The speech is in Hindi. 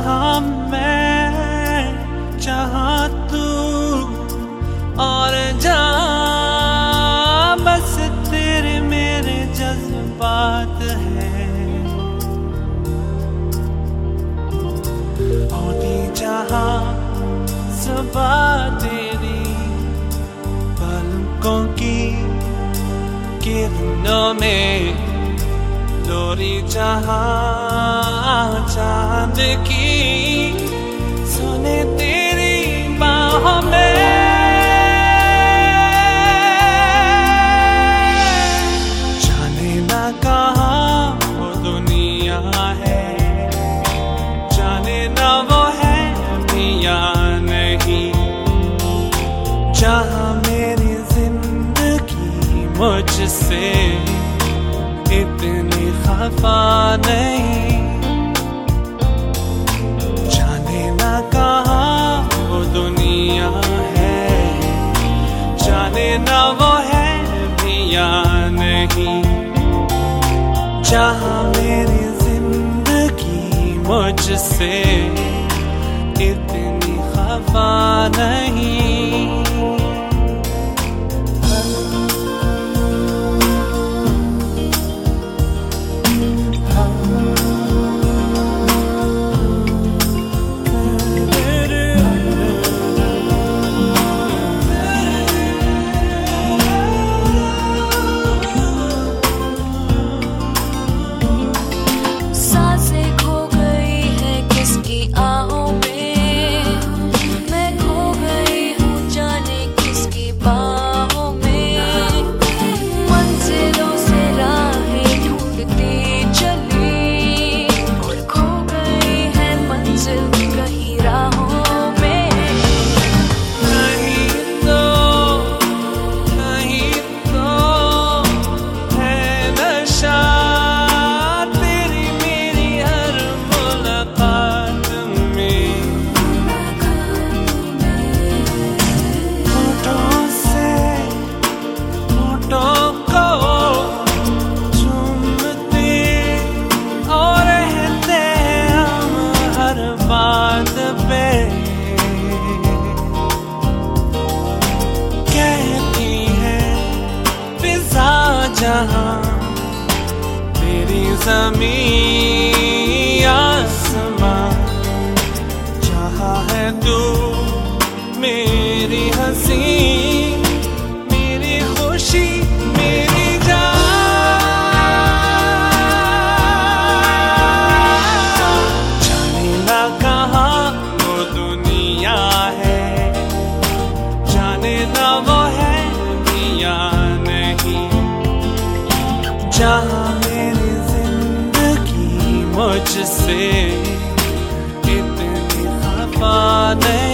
जहाँ मैं जहाँ तू और जहाँ बस तेरे मेरे जज्बात है। होती जहाँ सुबह तेरी पलकों की किरणों में, लोरी जहाँ चांद की सुने तेरी बाहों में। जाने ना कहाँ वो दुनिया है, जाने ना वो है भी या नहीं, जहाँ मेरी जिंदगी मुझसे इतनी खफा नहीं। जाने ना कहाँ वो दुनिया है, जाने ना वो है भी या नहीं, जहाँ मेरी जिंदगी मुझसे इतनी खफा नहीं। जहाँ तेरी ज़मीं आसमां, जहाँ है तू मेरी हंसी, मेरी खुशी, मेरी जान। जाने ना कहाँ वो दुनिया है, जाने ना वो है भी या नहीं, जहाँ मेरी जिंदगी मुझसे इतनी खफा नहीं।